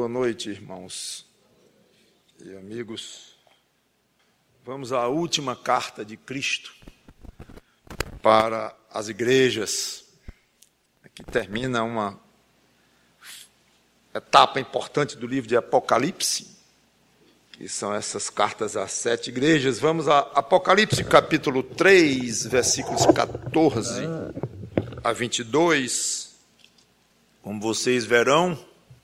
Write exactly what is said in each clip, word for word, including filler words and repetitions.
Boa noite, irmãos e amigos. Vamos à última carta de Cristo para as igrejas. Aqui termina uma etapa importante do livro de Apocalipse, que são essas cartas às sete igrejas. Vamos a Apocalipse, capítulo três, versículos catorze a vinte e dois. Como vocês verão,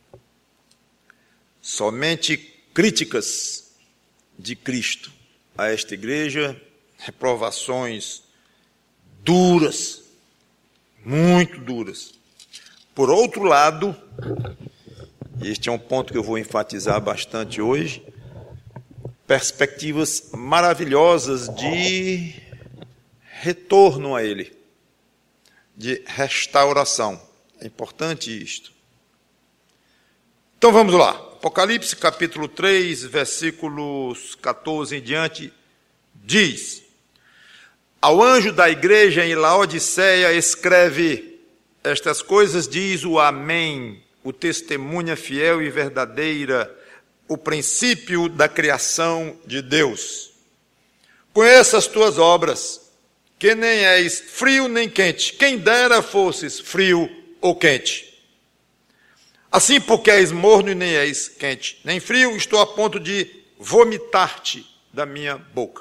somente críticas de Cristo a esta igreja, reprovações duras, muito duras. Por outro lado, e este é um ponto que eu vou enfatizar bastante hoje, perspectivas maravilhosas de retorno a Ele, de restauração. É importante isto. Então vamos lá. Apocalipse capítulo três, versículos catorze em diante, diz: Ao anjo da igreja em Laodiceia escreve: Estas coisas diz o Amém, o testemunha fiel e verdadeira, o princípio da criação de Deus. Conheça as tuas obras, que nem és frio nem quente, quem dera fosses frio ou quente. Assim, porque és morno e nem és quente, nem frio, estou a ponto de vomitar-te da minha boca.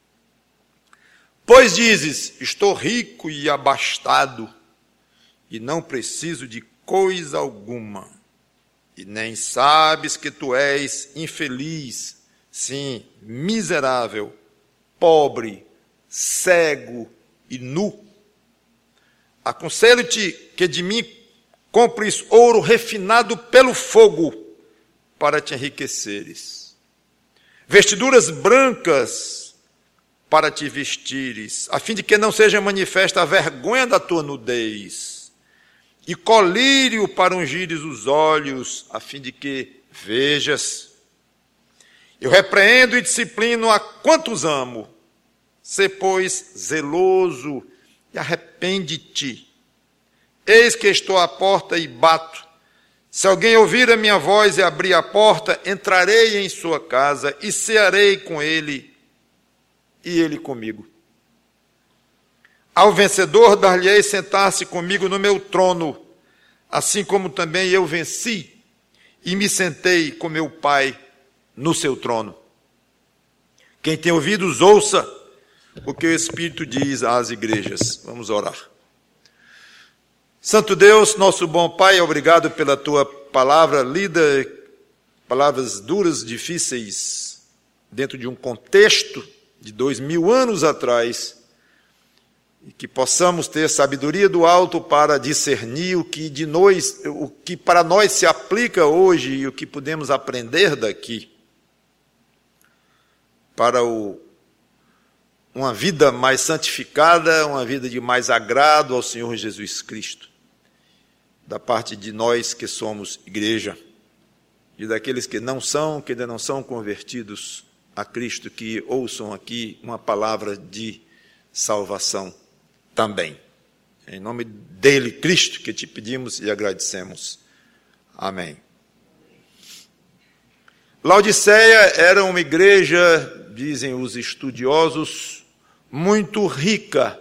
Pois dizes, estou rico e abastado, e não preciso de coisa alguma, e nem sabes que tu és infeliz, sim, miserável, pobre, cego e nu. Aconselho-te que de mim compres ouro refinado pelo fogo, para te enriqueceres. Vestiduras brancas para te vestires, a fim de que não seja manifesta a vergonha da tua nudez. E colírio para ungires os olhos, a fim de que vejas. Eu repreendo e disciplino a quantos amo. Sê, pois, zeloso e arrepende-te. Eis que estou à porta e bato. Se alguém ouvir a minha voz e abrir a porta, entrarei em sua casa e cearei com ele e ele comigo. Ao vencedor dar-lhe-ei sentar-se comigo no meu trono, assim como também eu venci e me sentei com meu Pai no seu trono. Quem tem ouvidos, ouça o que o Espírito diz às igrejas. Vamos orar. Santo Deus, nosso bom Pai, obrigado pela Tua palavra lida, palavras duras, difíceis, dentro de um contexto de dois mil anos atrás, e que possamos ter sabedoria do alto para discernir o que, de nós, o que para nós se aplica hoje e o que podemos aprender daqui, para o, uma vida mais santificada, uma vida de mais agrado ao Senhor Jesus Cristo, da parte de nós que somos igreja, e daqueles que não são, que ainda não são convertidos a Cristo, que ouçam aqui uma palavra de salvação também. Em nome dele, Cristo, que te pedimos e agradecemos. Amém. Laodiceia era uma igreja, dizem os estudiosos, muito rica.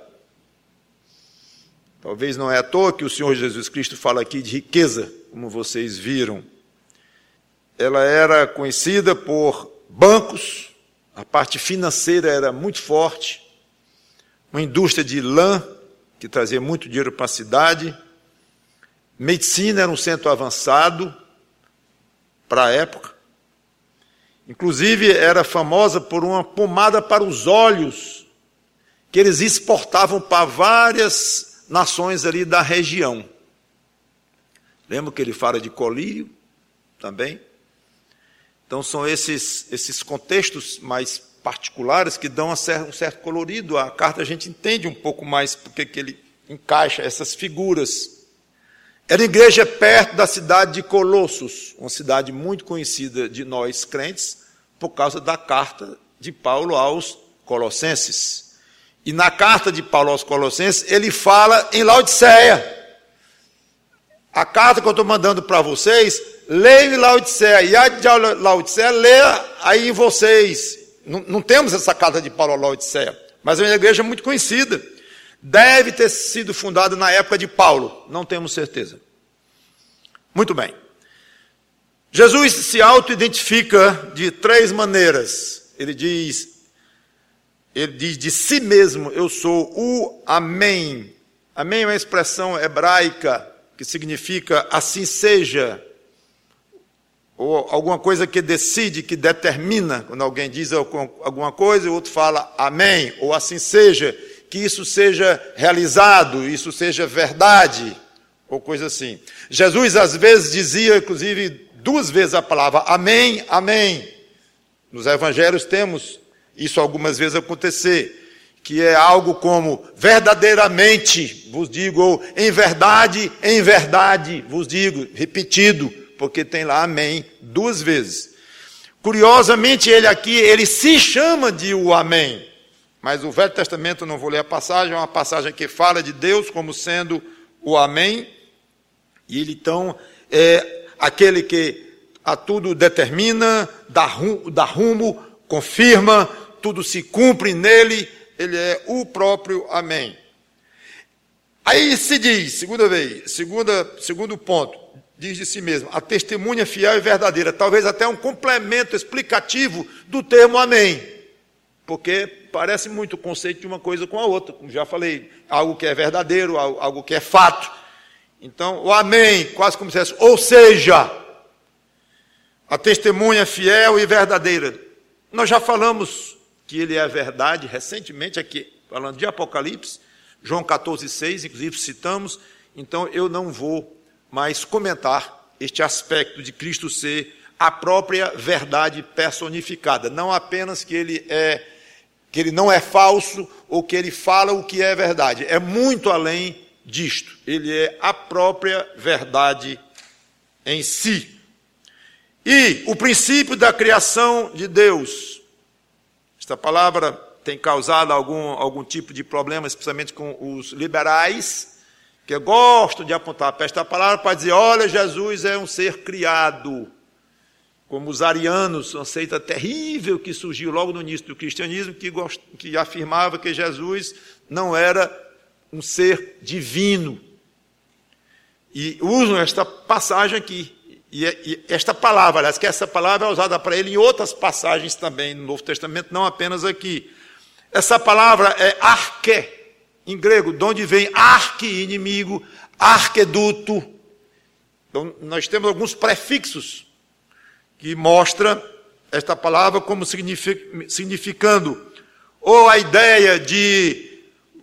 Talvez não é à toa que o Senhor Jesus Cristo fala aqui de riqueza, como vocês viram. Ela era conhecida por bancos, a parte financeira era muito forte, uma indústria de lã, que trazia muito dinheiro para a cidade, medicina era um centro avançado para a época, inclusive era famosa por uma pomada para os olhos, que eles exportavam para várias nações ali da região. Lembra que ele fala de colírio também? Então são esses, esses contextos mais particulares que dão um certo colorido. A carta a gente entende um pouco mais porque que ele encaixa essas figuras. Era uma igreja perto da cidade de Colossos, uma cidade muito conhecida de nós crentes, por causa da carta de Paulo aos Colossenses. E na carta de Paulo aos Colossenses, ele fala em Laodiceia. A carta que eu estou mandando para vocês leio em Laodiceia, e a de Laodiceia, leia aí em vocês. Não, não temos essa carta de Paulo a Laodiceia, mas é uma igreja muito conhecida. Deve ter sido fundada na época de Paulo, não temos certeza. Muito bem. Jesus se auto-identifica de três maneiras. Ele diz, ele diz de si mesmo, eu sou o Amém. Amém é uma expressão hebraica que significa assim seja, ou alguma coisa que decide, que determina. Quando alguém diz alguma coisa, o outro fala amém, ou assim seja, que isso seja realizado, isso seja verdade, ou coisa assim. Jesus às vezes dizia, inclusive duas vezes a palavra amém, amém. Nos evangelhos temos isso algumas vezes acontecer, que é algo como verdadeiramente vos digo, ou em verdade, em verdade vos digo, repetido, porque tem lá amém duas vezes. Curiosamente, ele aqui, ele se chama de o amém, mas o Velho Testamento, não vou ler a passagem, é uma passagem que fala de Deus como sendo o amém, e ele então é aquele que a tudo determina, dá rumo, dá rumo, confirma, tudo se cumpre nele, ele é o próprio amém. Aí se diz, segunda vez, segunda, segundo ponto, diz de si mesmo, a testemunha fiel e verdadeira, talvez até um complemento explicativo do termo amém, porque parece muito o conceito de uma coisa com a outra, como já falei, algo que é verdadeiro, algo que é fato. Então, o amém, quase como se fosse, ou seja, a testemunha fiel e verdadeira. Nós já falamos que ele é a verdade, recentemente aqui, falando de Apocalipse, João catorze, seis, inclusive citamos, então eu não vou mais comentar este aspecto de Cristo ser a própria verdade personificada, não apenas que ele é, que ele não é falso, ou que ele fala o que é verdade, é muito além disto, ele é a própria verdade em si. E o princípio da criação de Deus, esta palavra tem causado algum, algum tipo de problema, especialmente com os liberais, que gostam de apontar para esta palavra para dizer, olha, Jesus é um ser criado, como os arianos, uma seita terrível que surgiu logo no início do cristianismo, que, gost... que afirmava que Jesus não era um ser divino. E usam esta passagem aqui, e esta palavra, aliás, que essa palavra é usada para ele em outras passagens também no Novo Testamento, não apenas aqui. Essa palavra é arque, em grego, de onde vem arque, inimigo, arqueduto. Então, nós temos alguns prefixos que mostram esta palavra como significando ou a ideia de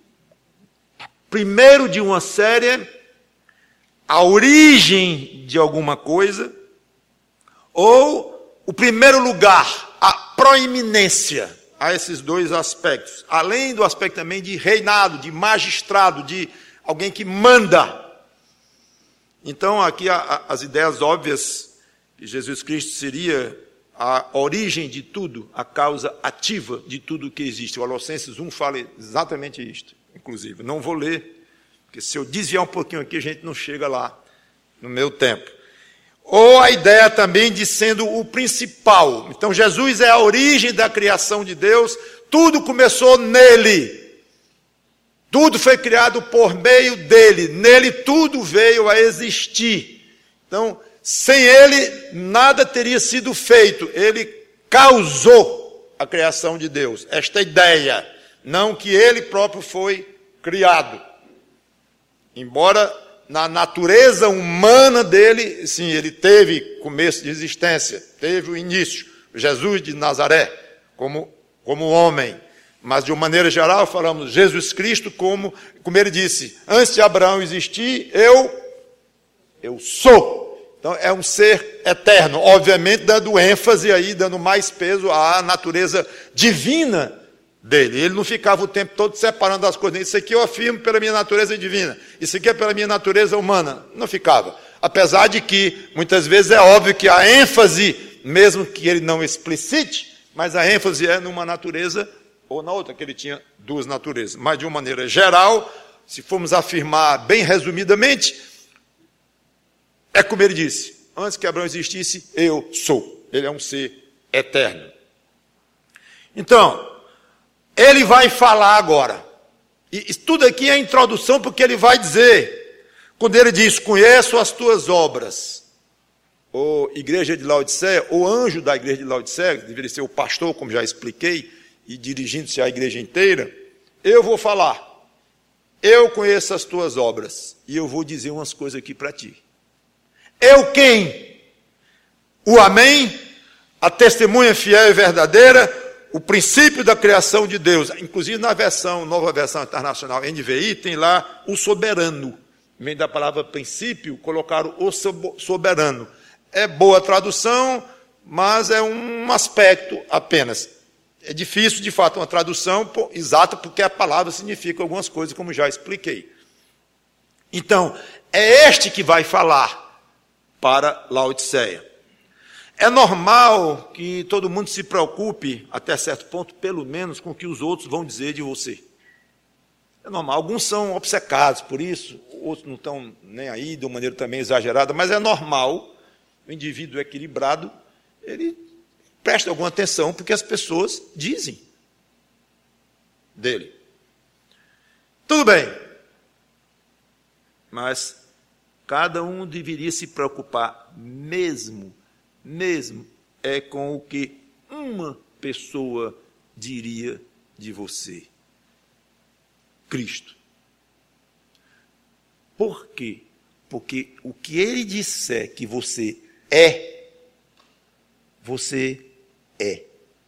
primeiro de uma série, a origem de alguma coisa, ou o primeiro lugar, a proeminência, a esses dois aspectos, além do aspecto também de reinado, de magistrado, de alguém que manda. Então, aqui a, a, as ideias óbvias, que Jesus Cristo seria a origem de tudo, a causa ativa de tudo que existe. O Colossenses um fala exatamente isto, inclusive. Não vou ler, porque se eu desviar um pouquinho aqui, a gente não chega lá no meu tempo. Ou a ideia também de sendo o principal. Então, Jesus é a origem da criação de Deus, tudo começou nele. Tudo foi criado por meio dele. Nele tudo veio a existir. Então, sem ele, nada teria sido feito. Ele causou a criação de Deus. Esta ideia, não que ele próprio foi criado. Embora na natureza humana dele, sim, ele teve começo de existência, teve o início, Jesus de Nazaré, como, como homem. Mas, de uma maneira geral, falamos Jesus Cristo como, como ele disse, antes de Abraão existir, eu, eu sou. Então, é um ser eterno, obviamente dando ênfase aí, dando mais peso à natureza divina dele. Ele não ficava o tempo todo separando as coisas. Isso aqui eu afirmo pela minha natureza divina, isso aqui é pela minha natureza humana. Não ficava. Apesar de que, muitas vezes, é óbvio que a ênfase, mesmo que ele não explicite, mas a ênfase é numa natureza ou na outra, que ele tinha duas naturezas. Mas, de uma maneira geral, se formos afirmar bem resumidamente, é como ele disse, Antes que Abraão existisse, eu sou. Ele é um ser eterno. Então, ele vai falar agora. E tudo aqui é introdução, porque ele vai dizer, quando ele diz, conheço as tuas obras, ou igreja de Laodiceia, ou anjo da igreja de Laodiceia, deveria ser o pastor, como já expliquei, e dirigindo-se à igreja inteira, eu vou falar, eu conheço as tuas obras, e eu vou dizer umas coisas aqui para ti. Eu quem? O Amém, a testemunha fiel e verdadeira, o princípio da criação de Deus. Inclusive na versão, nova versão internacional N V I, tem lá o soberano. Em vez da palavra princípio, colocaram o soberano. É boa tradução, mas é um aspecto apenas. É difícil, de fato, uma tradução exata, porque a palavra significa algumas coisas, como já expliquei. Então, é este que vai falar para Laodiceia. É normal que todo mundo se preocupe, até certo ponto, pelo menos, com o que os outros vão dizer de você. É normal. Alguns são obcecados por isso, outros não estão nem aí, de uma maneira também exagerada, mas é normal. O indivíduo equilibrado, ele presta alguma atenção porque as pessoas dizem dele. Tudo bem. Mas cada um deveria se preocupar mesmo mesmo é com o que uma pessoa diria de você. Cristo. Por quê? Porque o que ele disser que você é, você é.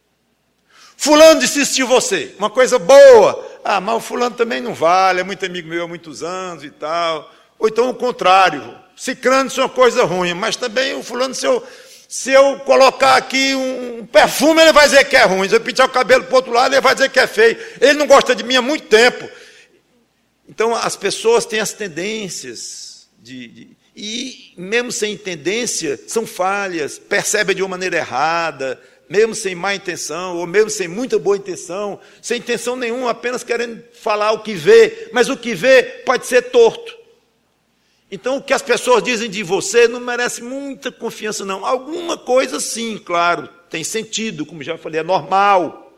Fulano disse isso de você, uma coisa boa. Ah, mas o fulano também não vale, é muito amigo meu há muitos anos e tal. Ou então o contrário, ciclano isso é uma coisa ruim, mas também o fulano, se eu... Se eu colocar aqui um perfume, ele vai dizer que é ruim. Se eu pintar o cabelo para o outro lado, ele vai dizer que é feio. Ele não gosta de mim há muito tempo. Então, as pessoas têm as tendências. De, de, e, mesmo sem tendência, são falhas, percebem de uma maneira errada, mesmo sem má intenção, ou mesmo sem muita boa intenção, sem intenção nenhuma, apenas querendo falar o que vê. Mas o que vê pode ser torto. Então, o que as pessoas dizem de você não merece muita confiança, não. Alguma coisa, sim, claro, tem sentido, como já falei, é normal.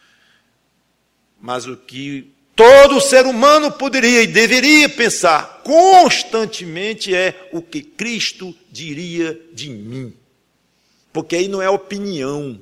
Mas o que todo ser humano poderia e deveria pensar constantemente é o que Cristo diria de mim. Porque aí não é opinião.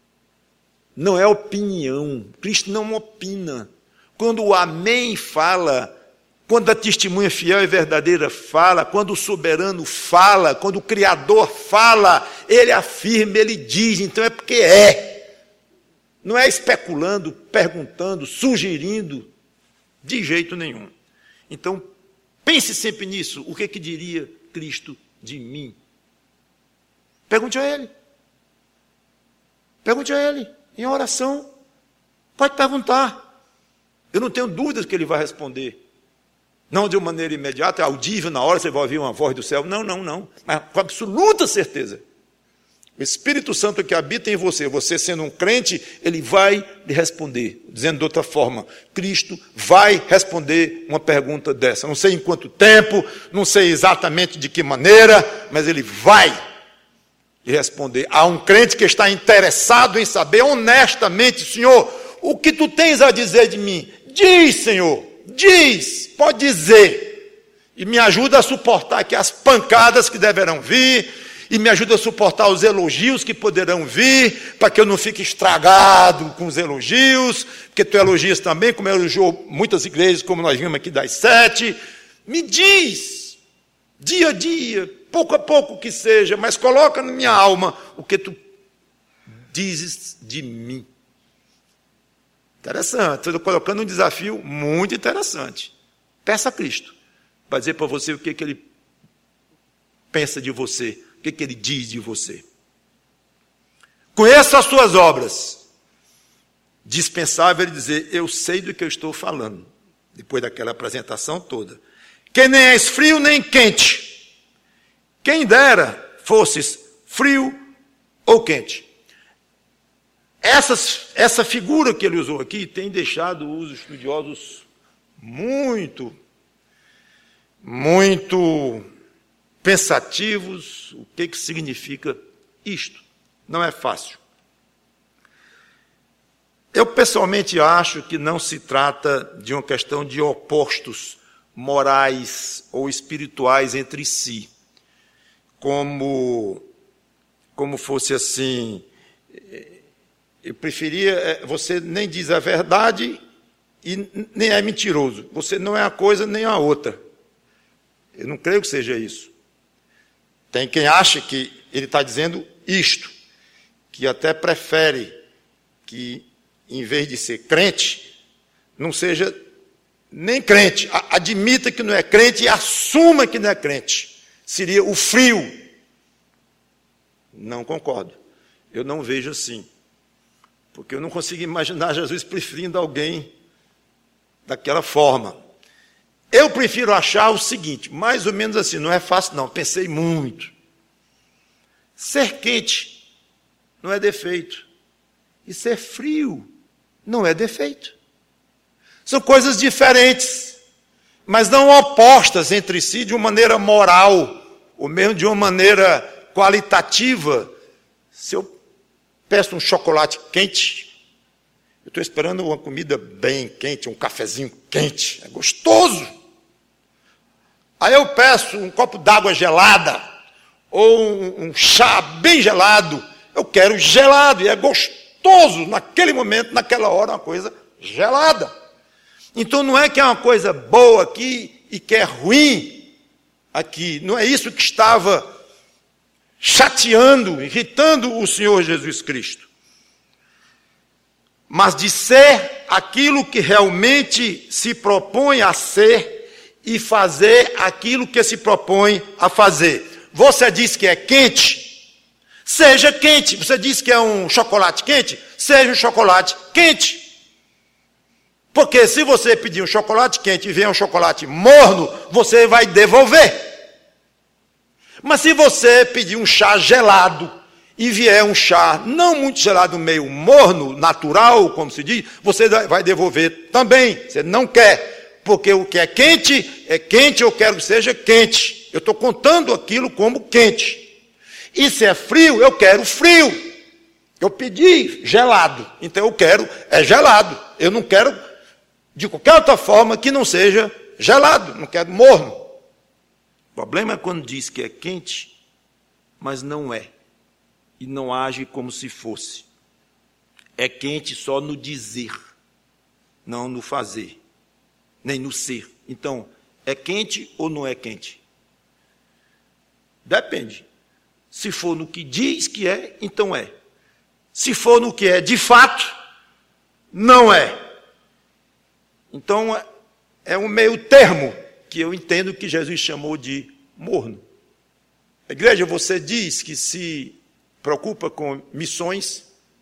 Não é opinião. Cristo não opina. Quando o Amém fala... Quando a testemunha fiel e verdadeira fala, quando o soberano fala, quando o Criador fala, ele afirma, ele diz, então é porque é. Não é especulando, perguntando, sugerindo, de jeito nenhum. Então, pense sempre nisso, o que, que diria Cristo de mim? Pergunte a Ele. Pergunte a Ele, em oração. Pode perguntar. Eu não tenho dúvidas que Ele vai responder. Não de uma maneira imediata, audível, na hora você vai ouvir uma voz do céu. Não, não, não. Mas com absoluta certeza. O Espírito Santo que habita em você, você sendo um crente, ele vai lhe responder. Dizendo de outra forma, Cristo vai responder uma pergunta dessa. Não sei em quanto tempo, não sei exatamente de que maneira, mas ele vai lhe responder. Há um crente que está interessado em saber honestamente, Senhor, o que tu tens a dizer de mim? Diz, Senhor. Diz, pode dizer, e me ajuda a suportar aqui as pancadas que deverão vir, e me ajuda a suportar os elogios que poderão vir, para que eu não fique estragado com os elogios, porque tu elogias também, como elogiou muitas igrejas, como nós vimos aqui das sete. Me diz, dia a dia, pouco a pouco que seja, mas coloca na minha alma o que tu dizes de mim. Interessante, estou colocando um desafio muito interessante. Peça a Cristo, para dizer para você o que, que Ele pensa de você, o que, que Ele diz de você. Conheça as suas obras. Dispensável Ele dizer, eu sei do que eu estou falando, depois daquela apresentação toda. Que nem és frio nem quente. Quem dera fosses frio ou quente. Essas, essa figura que ele usou aqui tem deixado os estudiosos muito, muito pensativos, o que, que significa isto. Não é fácil. Eu, pessoalmente, acho que não se trata de uma questão de opostos morais ou espirituais entre si, como, como fosse assim, eu preferia, você nem diz a verdade e nem é mentiroso, você não é a coisa nem a outra. Eu não creio que seja isso. Tem quem acha que ele está dizendo isto, que até prefere que, em vez de ser crente, não seja nem crente, admita que não é crente e assuma que não é crente. Seria o frio. Não concordo. Eu não vejo assim. Porque eu não consigo imaginar Jesus preferindo alguém daquela forma. Eu prefiro achar o seguinte, mais ou menos assim, não é fácil não, pensei muito. Ser quente não é defeito. E ser frio não é defeito. São coisas diferentes, mas não opostas entre si de uma maneira moral, ou mesmo de uma maneira qualitativa. Se eu peço um chocolate quente, eu estou esperando uma comida bem quente, um cafezinho quente, é gostoso. Aí eu peço um copo d'água gelada, ou um, um chá bem gelado, eu quero gelado, e é gostoso, naquele momento, naquela hora, uma coisa gelada. Então não é que é uma coisa boa aqui e que é ruim aqui. Não é isso que estava chateando, irritando o Senhor Jesus Cristo. Mas de ser aquilo que realmente se propõe a ser e fazer aquilo que se propõe a fazer. Você diz que é quente? Seja quente. Você diz que é um chocolate quente? Seja um chocolate quente. Porque se você pedir um chocolate quente e vier um chocolate morno, você vai devolver. Mas se você pedir um chá gelado e vier um chá não muito gelado, meio morno, natural, como se diz, você vai devolver também. Você não quer, porque o que é quente, é quente, eu quero que seja quente. Eu estou contando aquilo como quente. E se é frio, eu quero frio. Eu pedi gelado, então eu quero, é gelado. Eu não quero de qualquer outra forma que não seja gelado, não quero morno. O problema é quando diz que é quente, mas não é. E não age como se fosse. É quente só no dizer, não no fazer, nem no ser. Então, é quente ou não é quente? Depende. Se for no que diz que é, então é. Se for no que é de fato, não é. Então, é um meio termo que eu entendo que Jesus chamou de morno. A igreja, você diz que se preocupa com missões,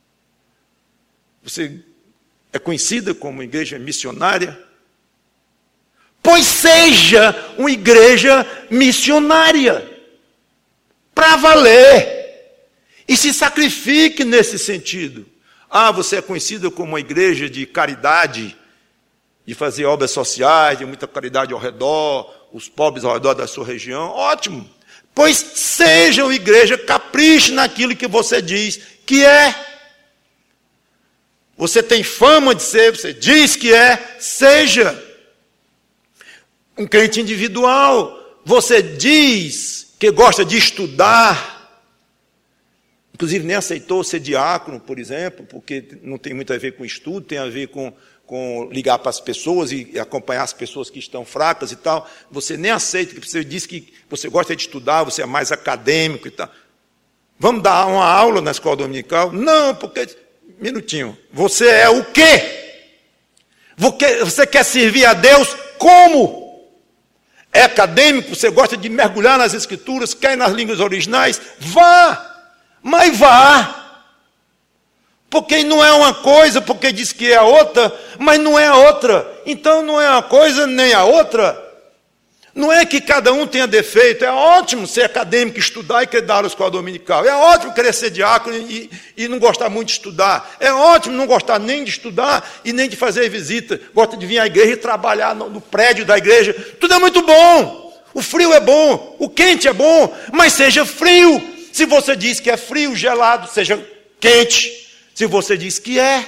você é conhecida como igreja missionária, pois seja uma igreja missionária, para valer, e se sacrifique nesse sentido. Ah, você é conhecida como uma igreja de caridade, de fazer obras sociais, de muita caridade ao redor, os pobres ao redor da sua região, ótimo. Pois sejam igreja, capriche naquilo que você diz que é. Você tem fama de ser, você diz que é, seja. Um crente individual, você diz que gosta de estudar, inclusive nem aceitou ser diácono, por exemplo, porque não tem muito a ver com estudo, tem a ver com com ligar para as pessoas e acompanhar as pessoas que estão fracas e tal, você nem aceita, que você diz que você gosta de estudar, você é mais acadêmico e tal. Vamos dar uma aula na escola dominical? Não, porque, minutinho, você é o quê? Você quer servir a Deus como? É acadêmico, você gosta de mergulhar nas escrituras, quer ir nas línguas originais? Vá, mas vá. Porque não é uma coisa, porque diz que é a outra, mas não é a outra. Então não é uma coisa nem a outra. Não é que cada um tenha defeito. É ótimo ser acadêmico, estudar e querer dar aula na escola dominical. É ótimo querer ser diácono e, e não gostar muito de estudar. É ótimo não gostar nem de estudar e nem de fazer visita. Gosta de vir à igreja e trabalhar no, no prédio da igreja. Tudo é muito bom. O frio é bom, o quente é bom, mas seja frio. Se você diz que é frio, gelado, seja quente. Se você diz que é,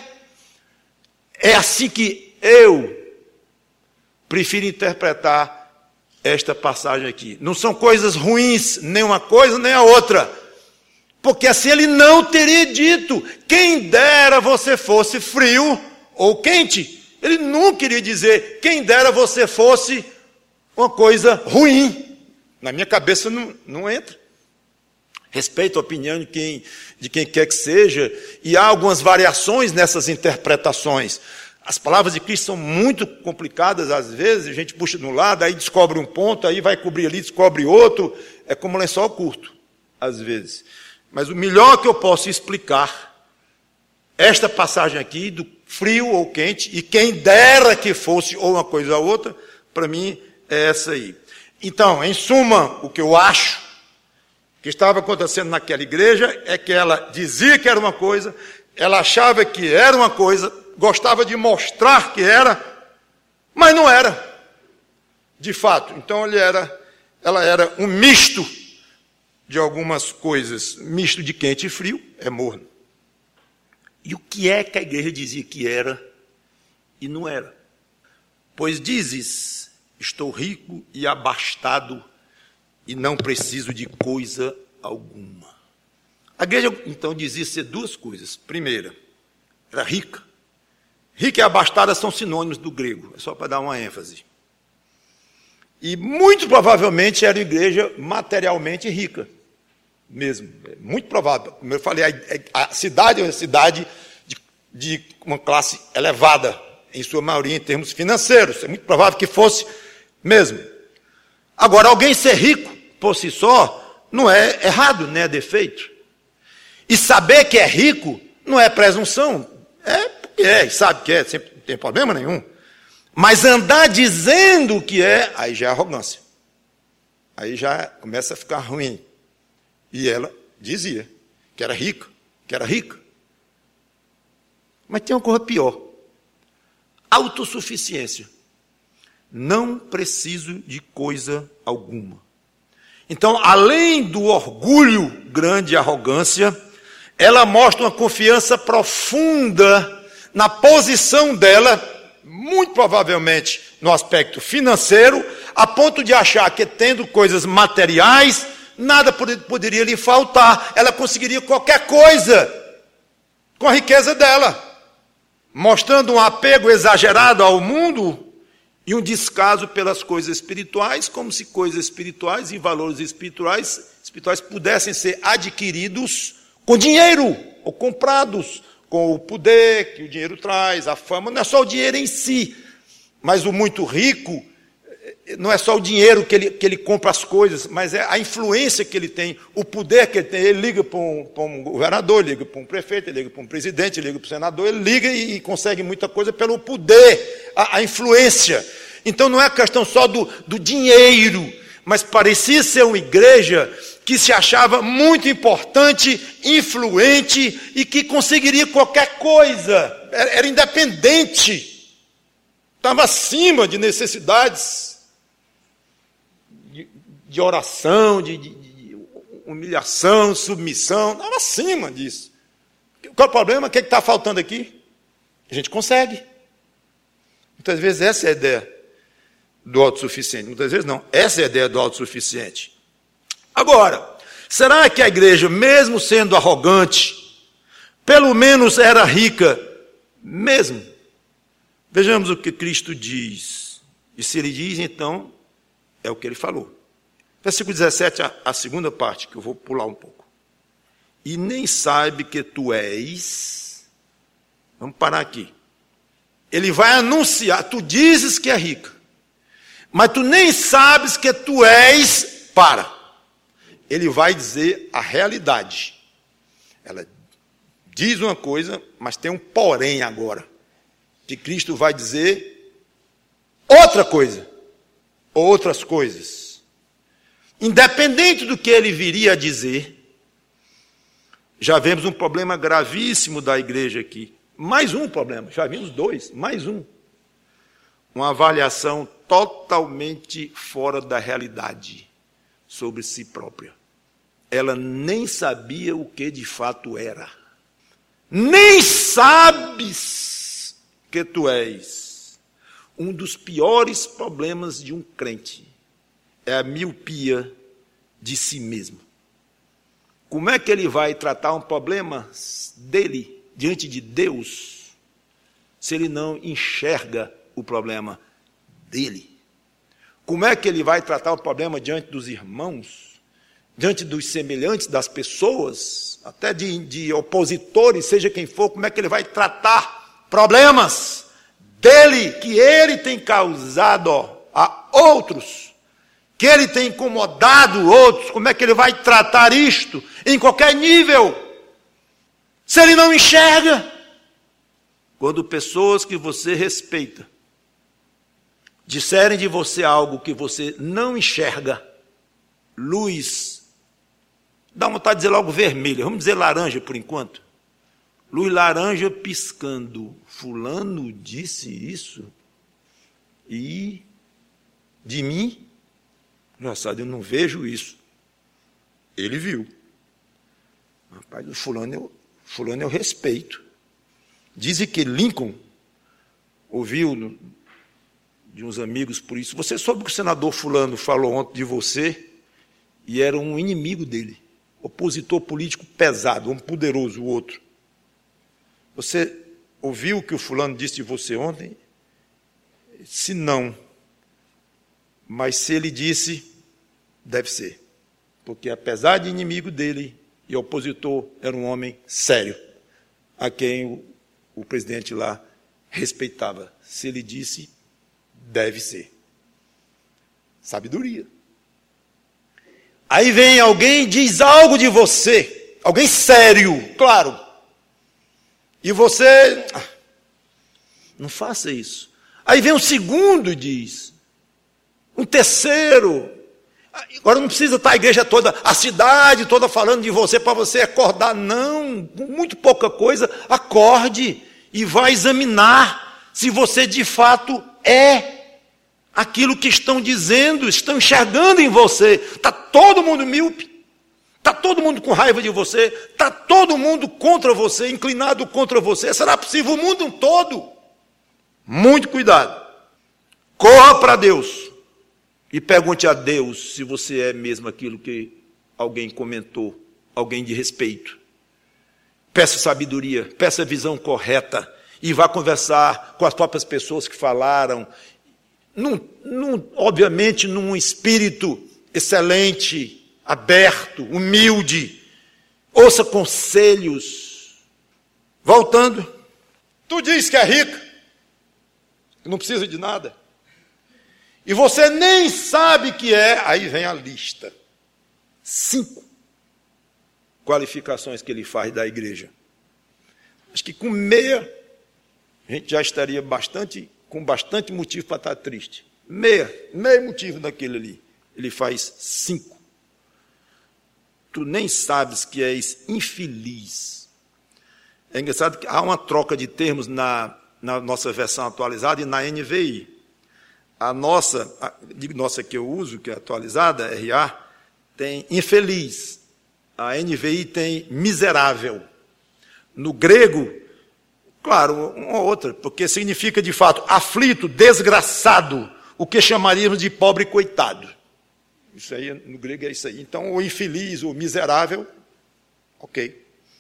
é assim que eu prefiro interpretar esta passagem aqui. Não são coisas ruins, nem uma coisa nem a outra. Porque assim ele não teria dito, quem dera você fosse frio ou quente. Ele nunca iria dizer, quem dera você fosse uma coisa ruim. Na minha cabeça não, não entra. Respeito a opinião de quem, de quem quer que seja, e há algumas variações nessas interpretações. As palavras de Cristo são muito complicadas, às vezes, a gente puxa de um lado, aí descobre um ponto, aí vai cobrir ali, descobre outro, é como um lençol curto, às vezes. Mas o melhor que eu posso explicar, esta passagem aqui, do frio ou quente, e quem dera que fosse ou uma coisa ou outra, para mim é essa aí. Então, em suma, o que eu acho que estava acontecendo naquela igreja é que ela dizia que era uma coisa, ela achava que era uma coisa, gostava de mostrar que era, mas não era, de fato. Então ele era, ela era um misto de algumas coisas, misto de quente e frio, é morno. E o que é que a igreja dizia que era e não era? Pois dizes, estou rico e abastado e não preciso de coisa alguma. A igreja, então, dizia ser duas coisas. Primeira, era rica. Rica e abastada são sinônimos do grego, é só para dar uma ênfase. E muito provavelmente era uma igreja materialmente rica, mesmo. É muito provável. Como eu falei, a, a cidade é uma cidade de, de uma classe elevada, em sua maioria em termos financeiros. É muito provável que fosse mesmo. Agora, alguém ser rico por si só não é errado, não é defeito. E saber que é rico não é presunção, é porque é, sabe que é, sempre não tem problema nenhum. Mas andar dizendo que é, aí já é arrogância. Aí já começa a ficar ruim. E ela dizia que era rica, que era rica. Mas tem uma coisa pior. Autossuficiência. Não preciso de coisa alguma. Então, além do orgulho grande e arrogância, ela mostra uma confiança profunda na posição dela, muito provavelmente no aspecto financeiro, a ponto de achar que, tendo coisas materiais, nada poderia lhe faltar. Ela conseguiria qualquer coisa com a riqueza dela, mostrando um apego exagerado ao mundo e um descaso pelas coisas espirituais, como se coisas espirituais e valores espirituais, espirituais pudessem ser adquiridos com dinheiro, ou comprados com o poder que o dinheiro traz, a fama. Não é só o dinheiro em si, mas o muito rico, não é só o dinheiro que ele, que ele compra as coisas, mas é a influência que ele tem, o poder que ele tem. Ele liga para um, para um governador, liga para um prefeito, ele liga para um presidente, ele liga para um senador, ele liga e, e consegue muita coisa pelo poder, a, a influência. Então não é questão só do, do dinheiro, mas parecia ser uma igreja que se achava muito importante, influente e que conseguiria qualquer coisa, era, era independente, estava acima de necessidades de, de oração, de, de, de humilhação, submissão, estava acima disso. Qual é o problema? O que está faltando aqui? A gente consegue. Muitas vezes essa é a ideia do autossuficiente. Muitas vezes não. Essa é a ideia do autossuficiente. Agora, será que a igreja, mesmo sendo arrogante, pelo menos era rica mesmo? Vejamos o que Cristo diz. E se ele diz, então, é o que ele falou. Versículo dezessete, a, a segunda parte, que eu vou pular um pouco. E nem sabe que tu és... Vamos parar aqui. Ele vai anunciar, tu dizes que é rica, mas tu nem sabes que tu és, para. Ele vai dizer a realidade. Ela diz uma coisa, mas tem um porém agora. Que Cristo vai dizer outra coisa, ou outras coisas. Independente do que ele viria a dizer, já vemos um problema gravíssimo da igreja aqui. Mais um problema, já vimos dois, mais um. Uma avaliação totalmente fora da realidade sobre si própria. Ela nem sabia o que de fato era. Nem sabes que tu és. Um dos piores problemas de um crente é a miopia de si mesmo. Como é que ele vai tratar um problema dele diante de Deus se ele não enxerga o problema dele? Como é que ele vai tratar o problema diante dos irmãos, diante dos semelhantes, das pessoas, até de, de opositores, seja quem for? Como é que ele vai tratar problemas dele, que ele tem causado a outros, que ele tem incomodado outros? Como é que ele vai tratar isto em qualquer nível, se ele não enxerga? Quando pessoas que você respeita disserem de você algo que você não enxerga, luz, dá vontade de dizer logo vermelha, vamos dizer laranja por enquanto, luz laranja piscando, fulano disse isso, e de mim, engraçado, eu não vejo isso, ele viu. Rapaz, o fulano eu, fulano eu respeito. Dizem que Lincoln ouviu de uns amigos por isso. Você soube que o senador fulano falou ontem de você e era um inimigo dele, opositor político pesado, um poderoso, o outro. Você ouviu o que o fulano disse de você ontem? Se não, mas se ele disse, deve ser. Porque apesar de inimigo dele e opositor, era um homem sério, a quem o, o presidente lá respeitava. Se ele disse, deve ser. Sabedoria. Aí vem alguém e diz algo de você, alguém sério, claro, e você, não faça isso. Aí vem um segundo e diz, um terceiro. Agora não precisa estar a igreja toda, a cidade toda falando de você para você acordar, não, muito pouca coisa. Acorde e vá examinar se você de fato é aquilo que estão dizendo, estão enxergando em você. Está todo mundo míope, está todo mundo com raiva de você, está todo mundo contra você, inclinado contra você. Será possível o mundo todo? Muito cuidado. Corra para Deus e pergunte a Deus se você é mesmo aquilo que alguém comentou, alguém de respeito. Peça sabedoria, peça visão correta e vá conversar com as próprias pessoas que falaram, num, num, obviamente num espírito excelente, aberto, humilde. Ouça conselhos. Voltando, tu diz que é rica, que não precisa de nada, e você nem sabe que é, aí vem a lista. Cinco qualificações que ele faz da igreja. Acho que com meia, a gente já estaria bastante, com bastante motivo para estar triste. Meia, meio motivo daquele ali. Ele faz cinco. Tu nem sabes que és infeliz. É engraçado que há uma troca de termos na, na nossa versão atualizada e na N V I. A nossa, a, digo nossa que eu uso, que é atualizada, R A, tem infeliz. A N V I tem miserável. No grego, claro, uma outra, porque significa de fato aflito, desgraçado, o que chamaríamos de pobre coitado. Isso aí, no grego é isso aí. Então, o infeliz, o miserável, ok.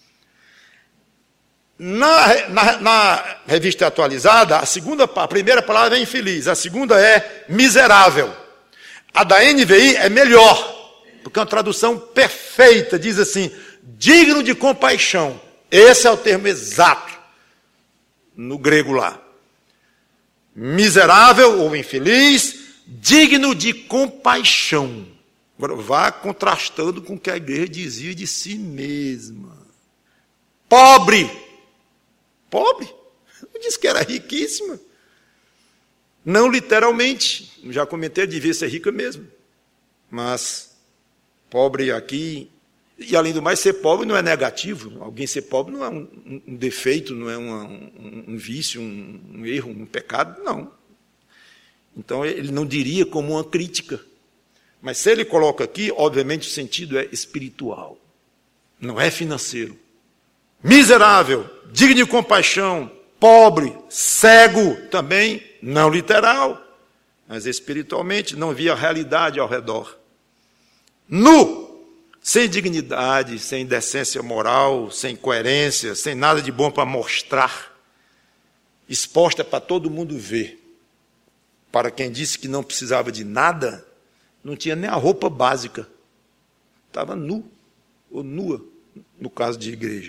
Na, na, na revista atualizada, a, segunda, a primeira palavra é infeliz, a segunda é miserável. A da N V I é melhor, porque é uma tradução perfeita, diz assim, digno de compaixão. Esse é o termo exato no grego lá. Miserável ou infeliz, digno de compaixão. Agora, vá contrastando com o que a igreja dizia de si mesma. Pobre. Pobre? Não disse que era riquíssima. Não literalmente. Já comentei, devia ser rica mesmo. Mas pobre aqui... E, além do mais, ser pobre não é negativo. Alguém ser pobre não é um, um defeito, não é uma, um, um vício, um, um erro, um pecado. Não. Então, ele não diria como uma crítica. Mas se ele coloca aqui, obviamente o sentido é espiritual, não é financeiro. Miserável, digno de compaixão, pobre, cego, também não literal, mas espiritualmente não via realidade ao redor. Nu, sem dignidade, sem decência moral, sem coerência, sem nada de bom para mostrar, exposta para todo mundo ver. Para quem disse que não precisava de nada, não tinha nem a roupa básica. Estava nu, ou nua, no caso de igreja.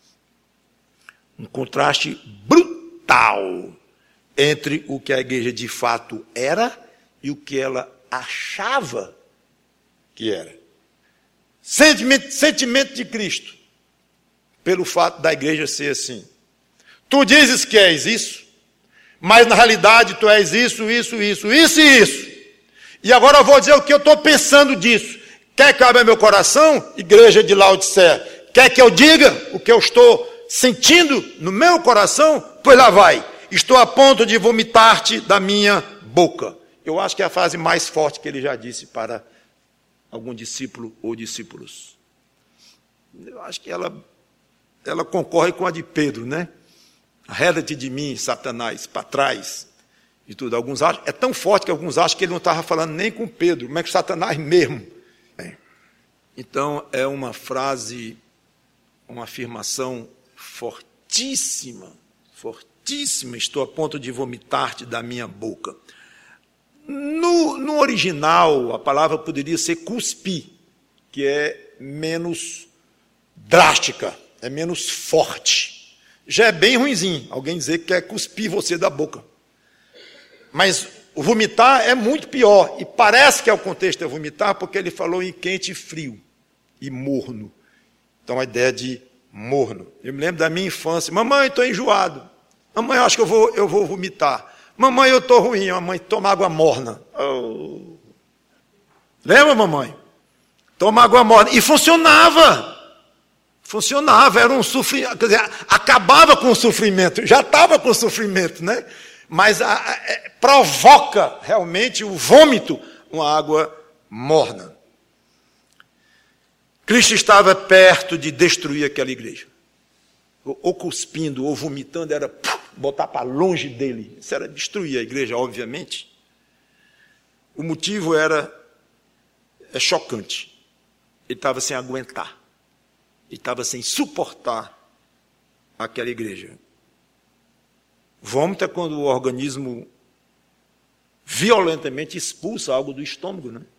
Um contraste brutal entre o que a igreja de fato era e o que ela achava que era. Sentimento, sentimento de Cristo, pelo fato da igreja ser assim. Tu dizes que és isso, mas na realidade tu és isso, isso, isso, isso e isso. E agora eu vou dizer o que eu estou pensando disso. Quer que eu abra meu coração, igreja de Laodiceia? Quer que eu diga o que eu estou sentindo no meu coração? Pois lá vai. Estou a ponto de vomitar-te da minha boca. Eu acho que é a frase mais forte que ele já disse para algum discípulo ou discípulos. Eu acho que ela, ela concorre com a de Pedro, né? Arreda-te de mim, Satanás, para trás. E tudo. Alguns acham, é tão forte que alguns acham que ele não estava falando nem com Pedro, mas com Satanás mesmo. Bem, então, é uma frase, uma afirmação fortíssima, fortíssima. Estou a ponto de vomitar-te da minha boca. No, no original, a palavra poderia ser cuspir, que é menos drástica, é menos forte. Já é bem ruinzinho alguém dizer que quer cuspir você da boca. Mas o vomitar é muito pior, e parece que é o contexto é vomitar, porque ele falou em quente e frio, e morno. Então a ideia de morno. Eu me lembro da minha infância, mamãe, estou enjoado. Mamãe, eu acho que eu vou, eu vou vomitar. Mamãe, eu estou ruim. Mamãe, toma água morna. Oh. Lembra, mamãe? Toma água morna. E funcionava. Funcionava, era um sofrimento, quer dizer, acabava com o sofrimento, já estava com o sofrimento, né? Mas a, a, é, provoca realmente o vômito, uma água morna. Cristo estava perto de destruir aquela igreja. Ou, ou cuspindo, ou vomitando, era puf, botar para longe dele. Isso era destruir a igreja, obviamente. O motivo era é chocante. Ele estava sem aguentar. Ele estava sem suportar aquela igreja. Vômito é quando o organismo violentamente expulsa algo do estômago, né?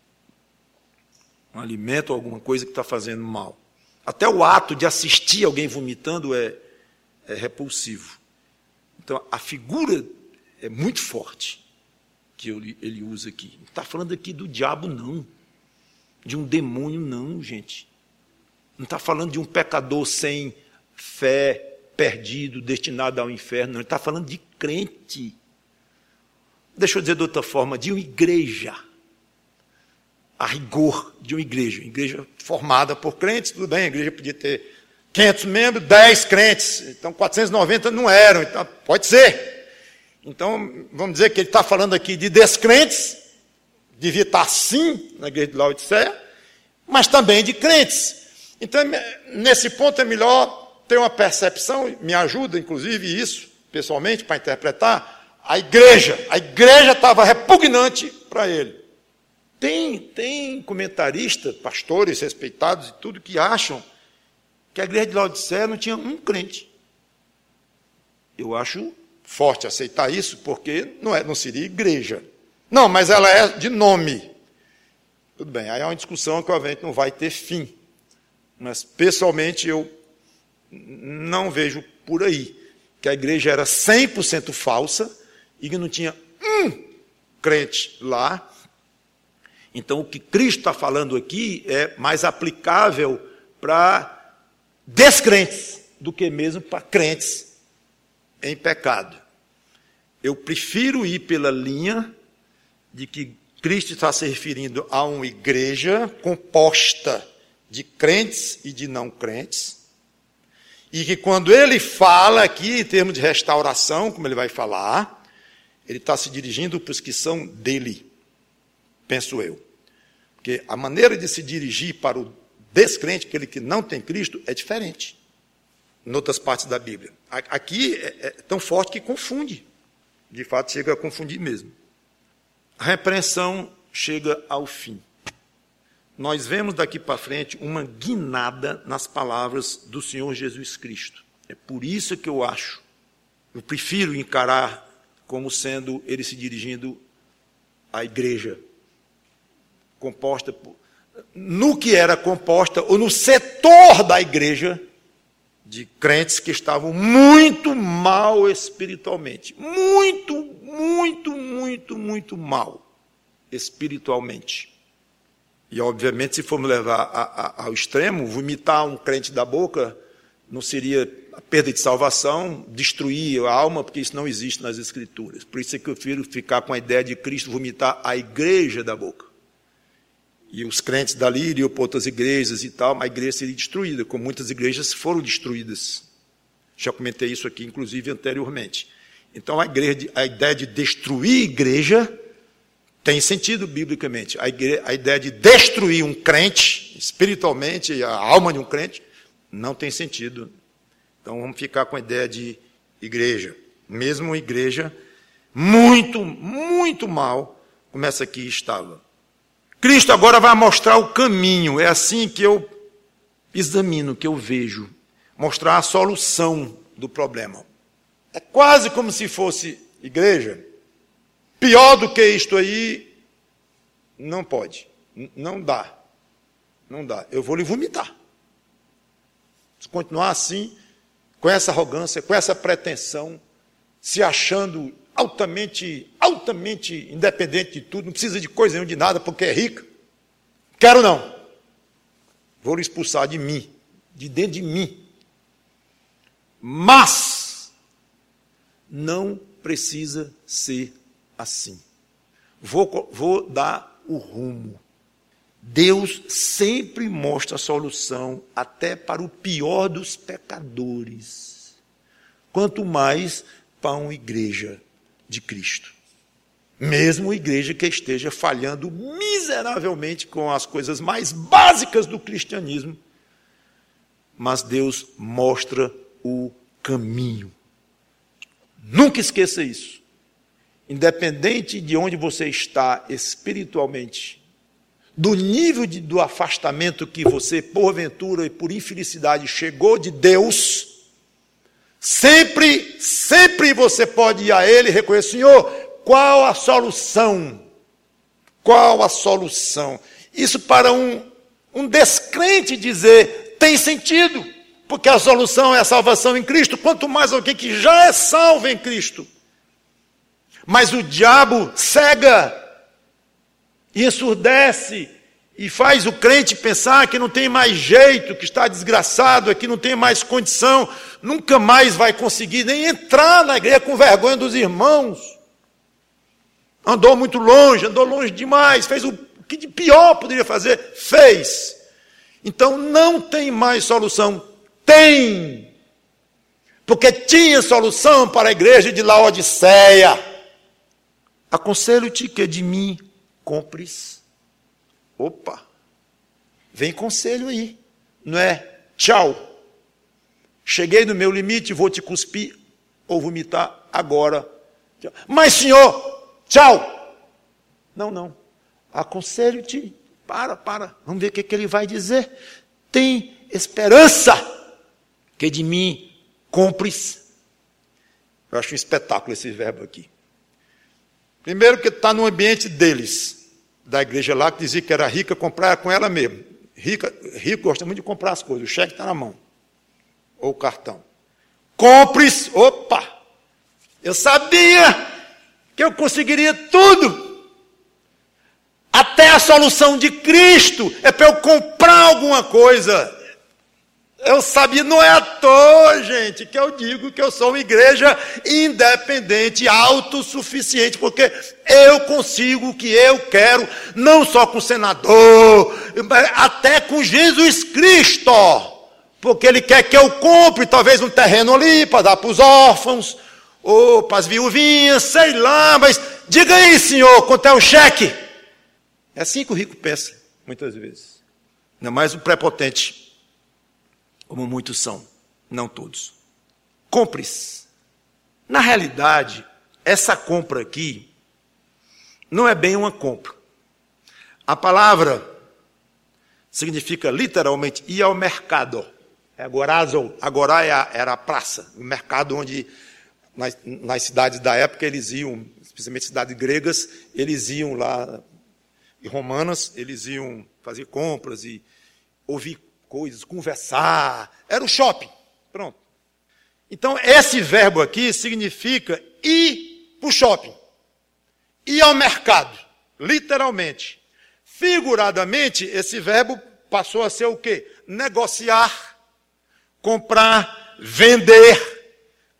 Um alimento, alguma coisa que está fazendo mal. Até o ato de assistir alguém vomitando é, é repulsivo. Então, a figura é muito forte que ele, ele usa aqui. Não está falando aqui do diabo, não. De um demônio, não, gente. Não está falando de um pecador sem fé, perdido, destinado ao inferno. Não, ele está falando de crente. Deixa eu dizer de outra forma, de uma igreja. A rigor de uma igreja. Igreja formada por crentes, tudo bem, a igreja podia ter quinhentos membros, dez crentes. Então, quatrocentos e noventa não eram. Então, pode ser. Então, vamos dizer que ele está falando aqui de descrentes. Devia estar sim na igreja de Laodiceia. Mas também de crentes. Então, nesse ponto é melhor ter uma percepção, me ajuda, inclusive, isso, pessoalmente, para interpretar, a igreja. A igreja estava repugnante para ele. Tem, tem comentaristas, pastores respeitados e tudo, que acham que a igreja de Laodiceia não tinha um crente. Eu acho forte aceitar isso, porque não, é, não seria igreja. Não, mas ela é de nome. Tudo bem, aí é uma discussão que, obviamente, não vai ter fim. Mas, pessoalmente, eu não vejo por aí que a igreja era cem por cento falsa e que não tinha um crente lá. Então, o que Cristo está falando aqui é mais aplicável para descrentes do que mesmo para crentes em pecado. Eu prefiro ir pela linha de que Cristo está se referindo a uma igreja composta de crentes e de não crentes, e que quando ele fala aqui em termos de restauração, como ele vai falar, Ele está se dirigindo para os que são dele, penso eu. Porque a maneira de se dirigir para o descrente, aquele que não tem Cristo, é diferente. Em outras partes da Bíblia. Aqui é, é tão forte que confunde. De fato, chega a confundir mesmo. A repreensão chega ao fim. Nós vemos daqui para frente uma guinada nas palavras do Senhor Jesus Cristo. É por isso que eu acho, eu prefiro encarar como sendo ele se dirigindo à igreja, composta por, no que era composta, ou no setor da igreja, de crentes que estavam muito mal espiritualmente. Muito, muito, muito, muito mal espiritualmente. E, obviamente, se formos levar a, a, ao extremo, vomitar um crente da boca não seria a perda de salvação, destruir a alma, porque isso não existe nas Escrituras. Por isso é que eu prefiro ficar com a ideia de Cristo vomitar a igreja da boca. E os crentes dali iriam para outras igrejas e tal, mas a igreja seria destruída, como muitas igrejas foram destruídas. Já comentei isso aqui, inclusive, anteriormente. Então, a, igreja, a ideia de destruir a igreja tem sentido biblicamente. A, igreja, a ideia de destruir um crente, espiritualmente, a alma de um crente, não tem sentido. Então, vamos ficar com a ideia de igreja. Mesmo uma igreja muito, muito mal, como essa aqui estava. Cristo agora vai mostrar o caminho. É assim que eu examino, que eu vejo. Mostrar a solução do problema. É quase como se fosse igreja. Pior do que isto aí, não pode. Não dá. Não dá. Eu vou lhe vomitar. Se continuar assim, com essa arrogância, com essa pretensão, se achando altamente, altamente independente de tudo, não precisa de coisa nenhuma, de nada, porque é rica. Quero não. Vou lhe expulsar de mim, de dentro de mim. Mas não precisa ser assim. Vou, vou dar o rumo. Deus sempre mostra a solução até para o pior dos pecadores. Quanto mais para uma igreja de Cristo. Mesmo uma igreja que esteja falhando miseravelmente com as coisas mais básicas do cristianismo. Mas Deus mostra o caminho. Nunca esqueça isso. Independente de onde você está espiritualmente, do nível de, do afastamento que você, porventura e por infelicidade, chegou de Deus, sempre, sempre você pode ir a Ele e reconhecer, Senhor, qual a solução? Qual a solução? Isso para um, um descrente dizer, tem sentido, porque a solução é a salvação em Cristo, quanto mais alguém que já é salvo em Cristo. Mas o diabo cega e ensurdece e faz o crente pensar que não tem mais jeito, que está desgraçado, que não tem mais condição, nunca mais vai conseguir nem entrar na igreja com vergonha dos irmãos. Andou muito longe, andou longe demais, fez o que de pior poderia fazer, fez. Então não tem mais solução. Tem! Porque tinha solução para a igreja de Laodiceia. Aconselho-te que de mim compres. Opa! Vem conselho aí. Não é tchau. Cheguei no meu limite, vou te cuspir ou vomitar agora. Mas, Senhor, tchau! Não, não. Aconselho-te. Para, para. Vamos ver o que, que ele vai dizer. Tem esperança que de mim compres. Eu acho um espetáculo esse verbo aqui. Primeiro que está no ambiente deles, da igreja lá, que dizia que era rica, comprar com ela mesmo. Rica, rico gosta muito de comprar as coisas, o cheque está na mão. Ou o cartão. Compres, opa! Eu sabia que eu conseguiria tudo. Até a solução de Cristo é para eu comprar alguma coisa. Eu sabia, não é à toa, gente, que eu digo que eu sou uma igreja independente, autossuficiente, porque eu consigo o que eu quero, não só com o senador, mas até com Jesus Cristo, porque Ele quer que eu compre talvez um terreno ali para dar para os órfãos, ou para as viuvinhas, sei lá, mas diga aí, senhor, quanto é o cheque? É assim que o rico pensa, muitas vezes. Não é mais o prepotente, como muitos são, não todos. Compres. Na realidade, essa compra aqui não é bem uma compra. A palavra significa literalmente ir ao mercado. Agorazo, agora era a praça, o mercado onde nas, nas cidades da época eles iam, especialmente cidades gregas, eles iam lá, e romanas, eles iam fazer compras e ouvir coisas, conversar. Era o shopping. Pronto. Então, esse verbo aqui significa ir para o shopping, ir ao mercado, literalmente. Figuradamente, esse verbo passou a ser o quê? Negociar, comprar, vender,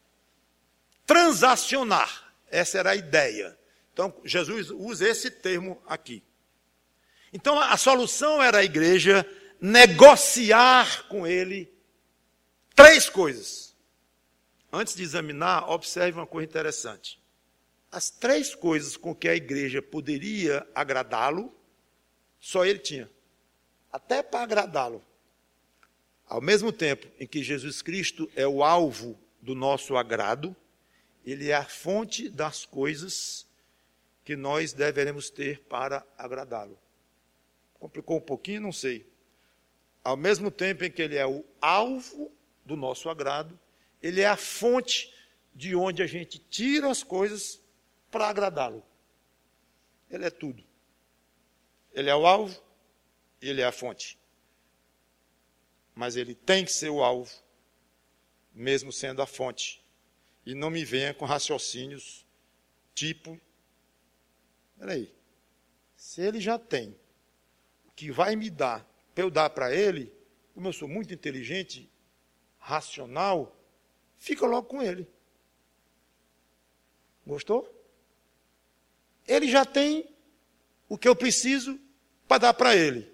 transacionar. Essa era a ideia. Então, Jesus usa esse termo aqui. Então, a solução era a igreja negociar com ele três coisas. Antes de examinar, observe uma coisa interessante. As três coisas com que a igreja poderia agradá-lo, só ele tinha. Até para agradá-lo. Ao mesmo tempo em que Jesus Cristo é o alvo do nosso agrado, ele é a fonte das coisas que nós deveremos ter para agradá-lo. Complicou um pouquinho? Não sei. Ao mesmo tempo em que ele é o alvo do nosso agrado, ele é a fonte de onde a gente tira as coisas para agradá-lo. Ele é tudo. Ele é o alvo e ele é a fonte. Mas ele tem que ser o alvo, mesmo sendo a fonte. E não me venha com raciocínios tipo, peraí, se ele já tem o que vai me dar, para eu dar para ele, como eu sou muito inteligente, racional, fica logo com ele. Gostou? Ele já tem o que eu preciso para dar para ele.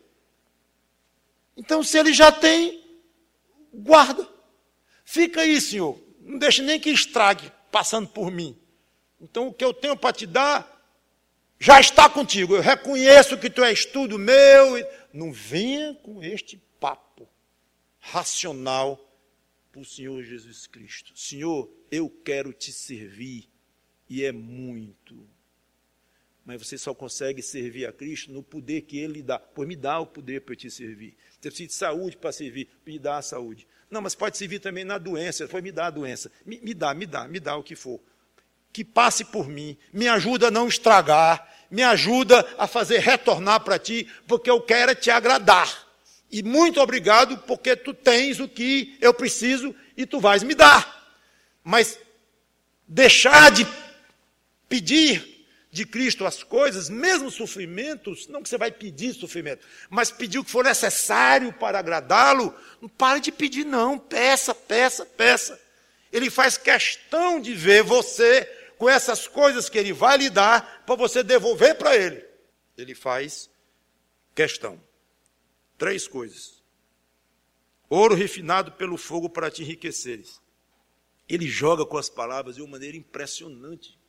Então, se ele já tem, guarda. Fica aí, Senhor. Não deixe nem que estrague passando por mim. Então, o que eu tenho para te dar já está contigo. Eu reconheço que tu és tudo meu. Não venha com este papo racional para o Senhor Jesus Cristo. Senhor, eu quero te servir e é muito. Mas você só consegue servir a Cristo no poder que Ele dá. Pois me dá o poder para eu te servir. Você precisa de saúde para servir, me dá a saúde. Não, mas pode servir também na doença. Foi me dá a doença. Me, me dá, me dá, me dá o que for. Que passe por mim, me ajuda a não estragar, me ajuda a fazer retornar para ti, porque eu quero te agradar. E muito obrigado, porque tu tens o que eu preciso e tu vais me dar. Mas deixar de pedir de Cristo as coisas, mesmo sofrimentos, não que você vai pedir sofrimento, mas pedir o que for necessário para agradá-lo, não pare de pedir não, peça, peça, peça. Ele faz questão de ver você com essas coisas que ele vai lhe dar, para você devolver para ele. Ele faz questão. Três coisas. Ouro refinado pelo fogo para te enriqueceres. Ele joga com as palavras de uma maneira impressionante.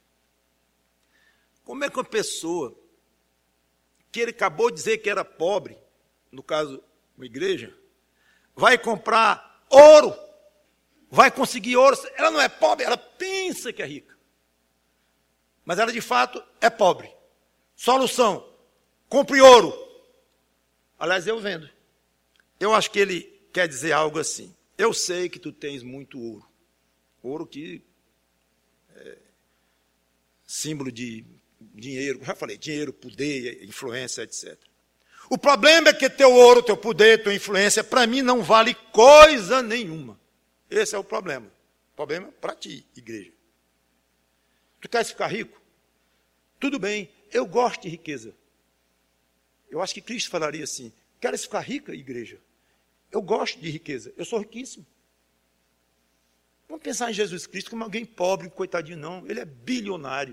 Como é que uma pessoa que ele acabou de dizer que era pobre, no caso, uma igreja, vai comprar ouro, vai conseguir ouro? Ela não é pobre, ela pensa que é rica. Mas ela, de fato, é pobre. Solução, compre ouro. Aliás, eu vendo. Eu acho que ele quer dizer algo assim. Eu sei que tu tens muito ouro. Ouro que é símbolo de dinheiro, já falei, dinheiro, poder, influência, etcétera. O problema é que teu ouro, teu poder, tua influência, para mim não vale coisa nenhuma. Esse é o problema. O problema para ti, igreja. Tu queres ficar rico? Tudo bem, eu gosto de riqueza. Eu acho que Cristo falaria assim, queres ficar rica, igreja? Eu gosto de riqueza, eu sou riquíssimo. Vamos pensar em Jesus Cristo como alguém pobre, coitadinho, não. Ele é bilionário.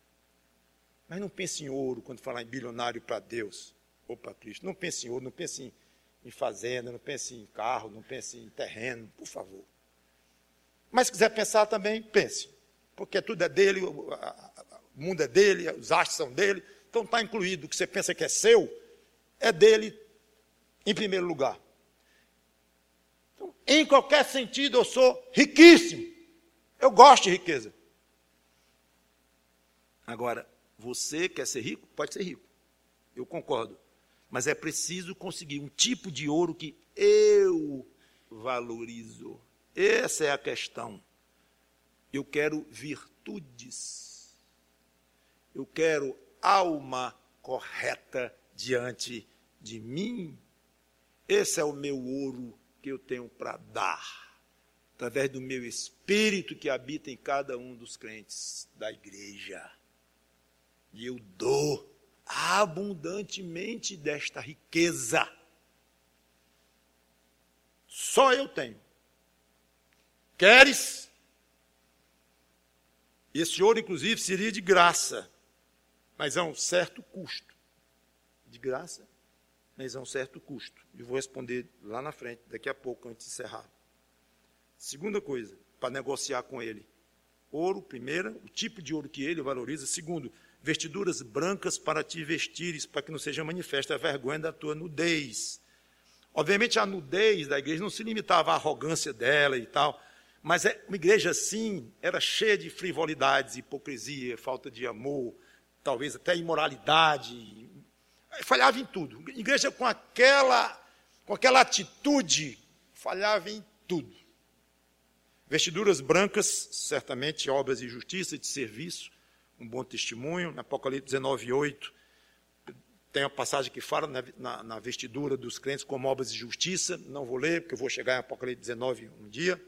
Mas não pense em ouro quando falar em bilionário para Deus ou para Cristo. Não pense em ouro, não pense em, em fazenda, não pense em carro, não pense em terreno, por favor. Mas se quiser pensar também, pense. porque tudo é dele, o mundo é dele, os astros são dele, então está incluído. O que você pensa que é seu, é dele em primeiro lugar. Então, em qualquer sentido, eu sou riquíssimo. Eu gosto de riqueza. Agora, você quer ser rico? Pode ser rico. Eu concordo. Mas é preciso conseguir um tipo de ouro que eu valorizo. Essa é a questão. Eu quero virtudes. Eu quero alma correta diante de mim. Esse é o meu ouro que eu tenho para dar, através do meu espírito que habita em cada um dos crentes da igreja. E eu dou abundantemente desta riqueza. Só eu tenho. Queres? Esse ouro, inclusive, seria de graça, mas a um certo custo. De graça, mas a um certo custo. Eu vou responder lá na frente, daqui a pouco, antes de encerrar. Segunda coisa, para negociar com ele. Ouro, primeira, o tipo de ouro que ele valoriza. Segundo, vestiduras brancas para te vestires, para que não seja manifesta a vergonha da tua nudez. Obviamente, a nudez da igreja não se limitava à arrogância dela e tal, mas é, uma igreja assim era cheia de frivolidades, hipocrisia, falta de amor, talvez até imoralidade. Falhava em tudo. A igreja com aquela, com aquela atitude, falhava em tudo. Vestiduras brancas, certamente obras de justiça, de serviço, um bom testemunho. Na Apocalipse dezenove, oito, tem uma passagem que fala na, na, na vestidura dos crentes como obras de justiça. Não vou ler, porque eu vou chegar em Apocalipse dezenove um dia.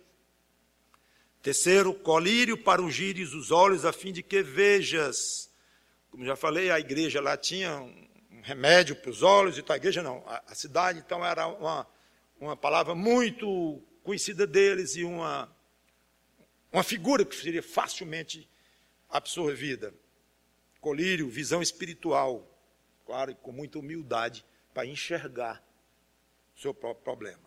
Terceiro, colírio para ungires os olhos, a fim de que vejas. Como já falei, a igreja lá tinha um, um remédio para os olhos, e tal. A igreja não, a, a cidade, então, era uma, uma palavra muito conhecida deles e uma, uma figura que seria facilmente absorvida. Colírio, visão espiritual, claro, e com muita humildade, para enxergar o seu próprio problema.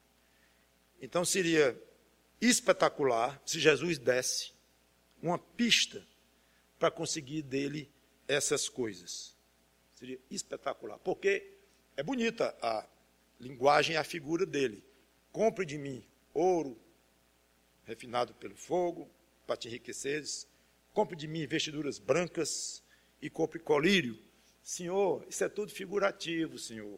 Então, seria espetacular se Jesus desse uma pista para conseguir dele essas coisas. Seria espetacular, porque é bonita a linguagem e a figura dele. Compre de mim ouro refinado pelo fogo, para te enriqueceres. Compre de mim vestiduras brancas e compre colírio. Senhor, isso é tudo figurativo, Senhor.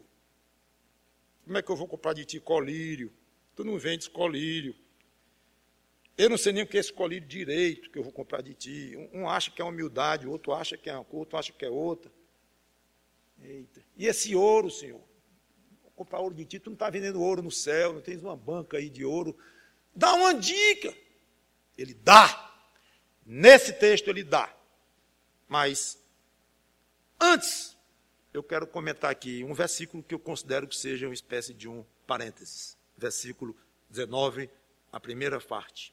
Como é que eu vou comprar de ti colírio? Tu não vendes colírio. Eu não sei nem o que é esse colírio direito que eu vou comprar de ti. Um, um acha que é humildade, o outro acha que é uma coisa, outro acha que é outra. Eita. E esse ouro, Senhor? Vou comprar ouro de ti, tu não está vendendo ouro no céu, não tens uma banca aí de ouro. Dá uma dica. Ele dá. Nesse texto ele dá. Mas, antes, eu quero comentar aqui um versículo que eu considero que seja uma espécie de um parênteses. Versículo dezenove, a primeira parte.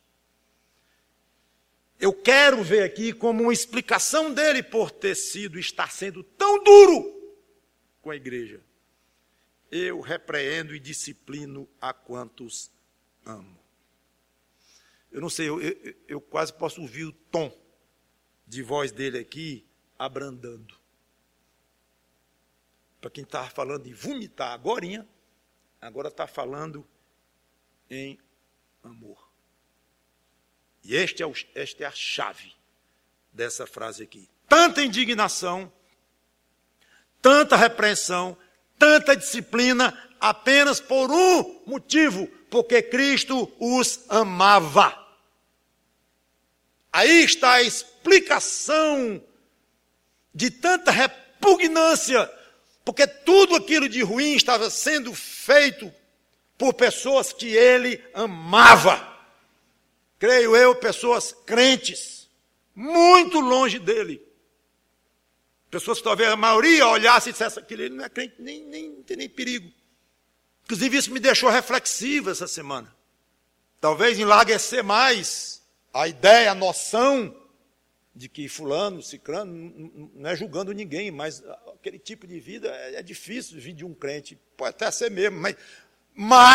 Eu quero ver aqui como uma explicação dele por ter sido, estar sendo tão duro com a igreja. Eu repreendo e disciplino a quantos amo. Eu não sei, eu, eu, eu quase posso ouvir o tom de voz dele aqui, abrandando. Para quem estava falando em vomitar agorinha, agora está falando em amor. E este é o, esta é a chave dessa frase aqui. Tanta indignação, tanta repreensão, tanta disciplina, apenas por um motivo, porque Cristo os amava. Aí está a explicação de tanta repugnância, porque tudo aquilo de ruim estava sendo feito por pessoas que ele amava. Creio eu, pessoas crentes, muito longe dele. Pessoas que talvez a maioria olhasse e dissesse que ele não é crente, nem, nem, não tem nem perigo. Inclusive, isso me deixou reflexivo essa semana. Talvez enlarguecer mais a ideia, a noção de que fulano, cicrano, não é julgando ninguém, mas aquele tipo de vida é, é difícil vir de um crente. Pode até ser mesmo, mas...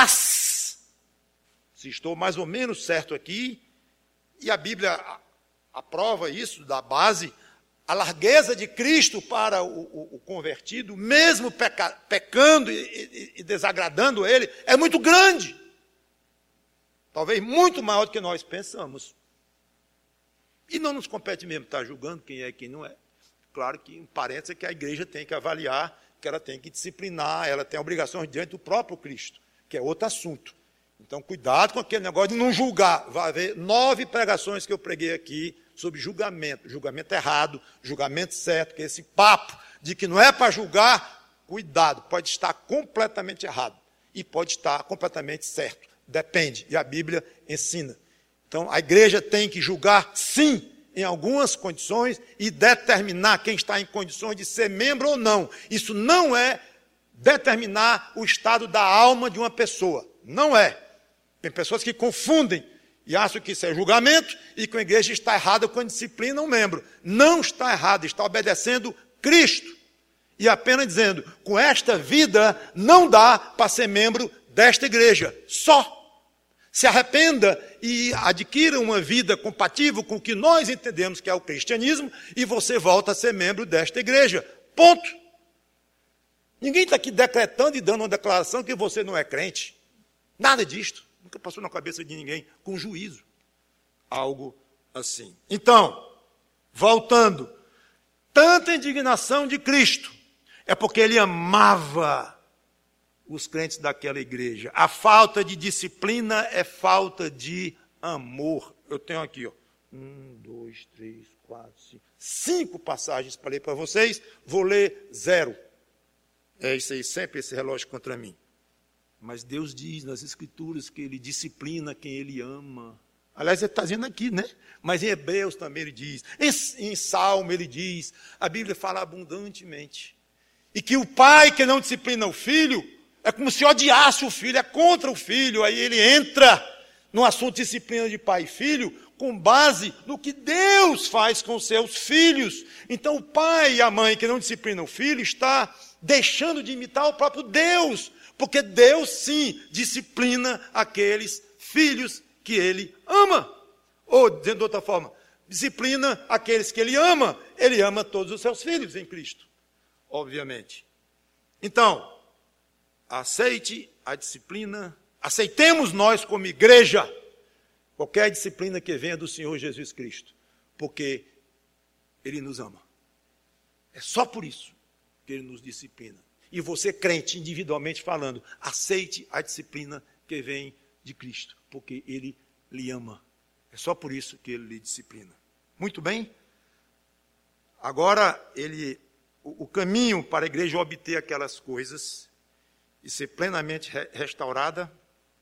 mas se estou mais ou menos certo aqui, e a Bíblia a prova isso, da base, a largueza de Cristo para o, o, o convertido, mesmo peca, pecando e, e, e desagradando ele, é muito grande. Talvez muito maior do que nós pensamos. E não nos compete mesmo estar julgando quem é e quem não é. Claro que, em parênteses, que a igreja tem que avaliar, que ela tem que disciplinar, ela tem obrigações diante do próprio Cristo, que é outro assunto. Então, cuidado com aquele negócio de não julgar. Vai haver nove pregações que eu preguei aqui sobre julgamento. Julgamento errado, julgamento certo, que é esse papo de que não é para julgar, cuidado, pode estar completamente errado e pode estar completamente certo. Depende, e a Bíblia ensina. Então, a igreja tem que julgar, sim, em algumas condições, e determinar quem está em condições de ser membro ou não. Isso não é determinar o estado da alma de uma pessoa. Não é. Tem pessoas que confundem e acham que isso é julgamento e que a igreja está errada quando disciplina um membro. Não está errado, está obedecendo Cristo. E apenas dizendo, com esta vida não dá para ser membro desta igreja. Só. Se arrependa e adquira uma vida compatível com o que nós entendemos que é o cristianismo e você volta a ser membro desta igreja. Ponto. Ninguém está aqui decretando e dando uma declaração que você não é crente. Nada disto. Nunca passou na cabeça de ninguém com juízo. Algo assim. Então, voltando. Tanta indignação de Cristo é porque ele amava os crentes daquela igreja. A falta de disciplina é falta de amor. Eu tenho aqui, ó, um, dois, três, quatro, cinco, cinco passagens para ler para vocês. Vou ler zero. É isso aí, sempre esse relógio contra mim. Mas Deus diz nas Escrituras que ele disciplina quem ele ama. Aliás, ele está dizendo aqui, né? Mas em Hebreus também ele diz. Em, em Salmo ele diz. A Bíblia fala abundantemente. E que o pai que não disciplina o filho é como se odiasse o filho, é contra o filho. Aí ele entra no assunto de disciplina de pai e filho com base no que Deus faz com seus filhos. Então o pai e a mãe que não disciplinam o filho está deixando de imitar o próprio Deus. Porque Deus, sim, disciplina aqueles filhos que ele ama. Ou, dizendo de outra forma, disciplina aqueles que ele ama. Ele ama todos os seus filhos em Cristo, obviamente. Então, aceite a disciplina, aceitemos nós como igreja, qualquer disciplina que venha do Senhor Jesus Cristo, porque ele nos ama. É só por isso que ele nos disciplina. E você, crente, individualmente falando, aceite a disciplina que vem de Cristo, porque ele lhe ama. É só por isso que ele lhe disciplina. Muito bem? Agora, ele, o, o caminho para a igreja obter aquelas coisas e ser plenamente re, restaurada.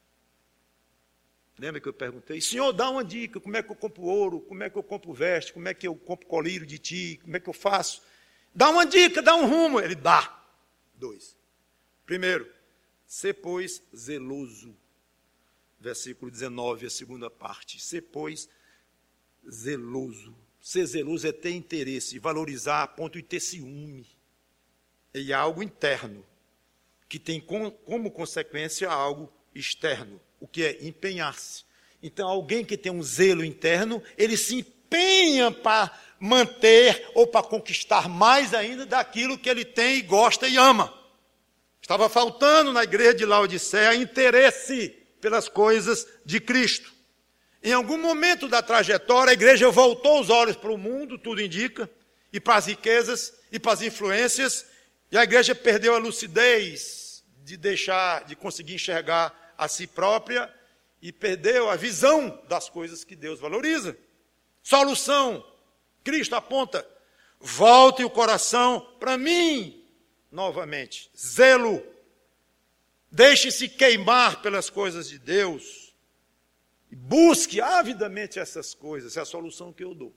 Lembra que eu perguntei? Senhor, dá uma dica, como é que eu compro ouro, como é que eu compro veste, como é que eu compro colírio de ti, como é que eu faço? Dá uma dica, dá um rumo. Ele dá. Dois. Primeiro, ser, pois, zeloso. Versículo dezenove, a segunda parte. Ser, pois, zeloso. Ser zeloso é ter interesse, valorizar a ponto de ter ciúme. E é algo interno, que tem como consequência algo externo, o que é empenhar-se. Então, alguém que tem um zelo interno, ele se empenha para manter ou para conquistar mais ainda daquilo que ele tem e gosta e ama. Estava faltando na igreja de Laodiceia interesse pelas coisas de Cristo. Em algum momento da trajetória, a igreja voltou os olhos para o mundo, tudo indica, e para as riquezas e para as influências, e a igreja perdeu a lucidez de deixar, de conseguir enxergar a si própria, e perdeu a visão das coisas que Deus valoriza. Solução. Cristo aponta, volte o coração para mim, novamente. Zelo. Deixe-se queimar pelas coisas de Deus. E busque avidamente essas coisas. É a solução que eu dou.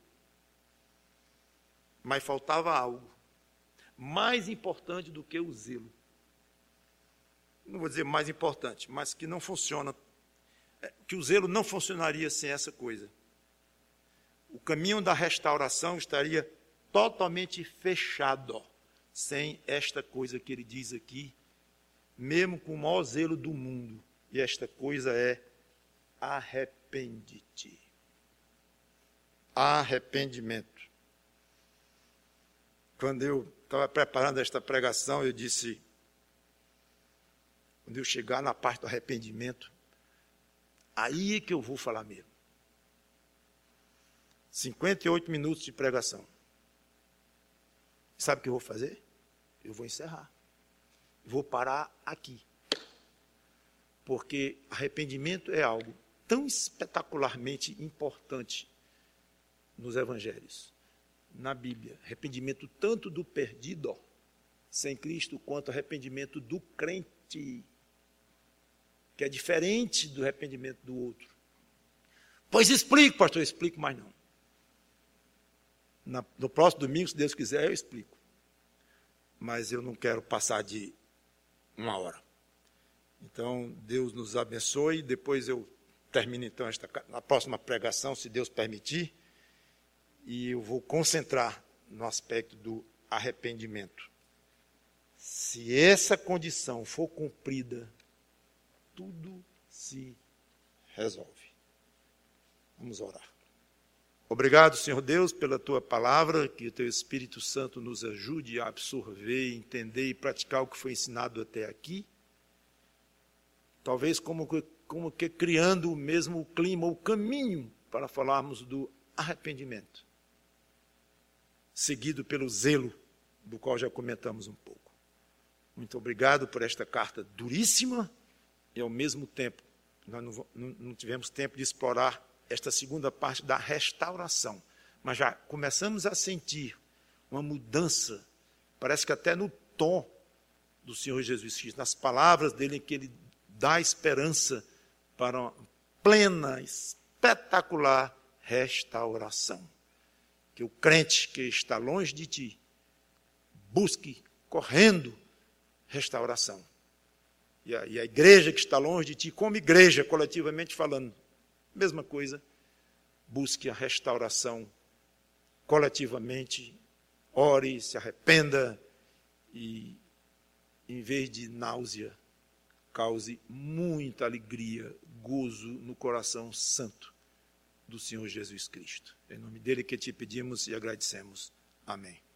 Mas faltava algo mais importante do que o zelo. Não vou dizer mais importante, mas que não funciona. Que o zelo não funcionaria sem essa coisa. O caminho da restauração estaria totalmente fechado sem esta coisa que ele diz aqui, mesmo com o maior zelo do mundo. E esta coisa é arrepende-te. arrependimento. Quando eu estava preparando esta pregação, eu disse, quando eu chegar na parte do arrependimento, aí é que eu vou falar mesmo. cinquenta e oito minutos de pregação. Sabe o que eu vou fazer? Eu vou encerrar. Vou parar aqui. Porque arrependimento é algo tão espetacularmente importante nos evangelhos, na Bíblia. Arrependimento tanto do perdido, sem Cristo, quanto arrependimento do crente, que é diferente do arrependimento do outro. Pois explico, pastor, eu explico, mas não. Na, no próximo domingo, se Deus quiser, eu explico. Mas eu não quero passar de uma hora. Então, Deus nos abençoe. Depois eu termino, então, esta, na próxima pregação, se Deus permitir. E eu vou concentrar no aspecto do arrependimento. Se essa condição for cumprida, tudo se resolve. Vamos orar. Obrigado, Senhor Deus, pela Tua palavra, que o Teu Espírito Santo nos ajude a absorver, entender e praticar o que foi ensinado até aqui. Talvez como que, como que criando o mesmo clima, o caminho para falarmos do arrependimento, seguido pelo zelo, do qual já comentamos um pouco. Muito obrigado por esta carta duríssima e, ao mesmo tempo, nós não, não, não tivemos tempo de explorar esta segunda parte da restauração. Mas já começamos a sentir uma mudança, parece que até no tom do Senhor Jesus Cristo, nas palavras dele, em que ele dá esperança para uma plena, espetacular restauração. Que o crente que está longe de ti busque, correndo, restauração. E a, e a igreja que está longe de ti, como igreja, coletivamente falando, mesma coisa, busque a restauração coletivamente, ore, se arrependa e, em vez de náusea, cause muita alegria, gozo no coração santo do Senhor Jesus Cristo. Em nome dele que te pedimos e agradecemos. Amém.